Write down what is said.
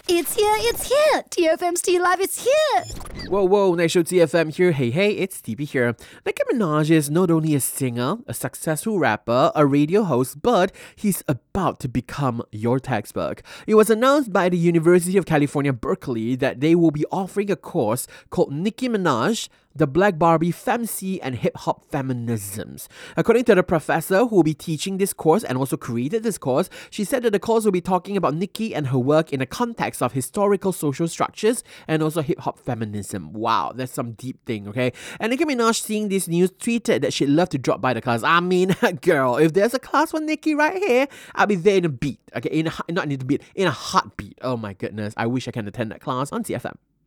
It's here. TFM's Tea Live is here. Whoa, nice show TFM here. Hey, it's TB here. Nicki Minaj is not only a singer, a successful rapper, a radio host, but he's about to become your textbook. It was announced by the University of California, Berkeley that they will be offering a course called Nicki Minaj, the Black Barbie Femc and Hip Hop Feminisms. According to the professor who will be teaching this course and also created this course, she said that the course will be talking about Nicki and her work in the context of historical social structures and also hip hop feminism. Wow, that's some deep thing, okay? And Nicki Minaj, seeing this news, tweeted that she'd love to drop by the class. I mean, girl, if there's a class for Nicki right here, I'll be there in a beat. Okay, not in a beat, in a heartbeat. Oh my goodness, I wish I can attend that class on TFM.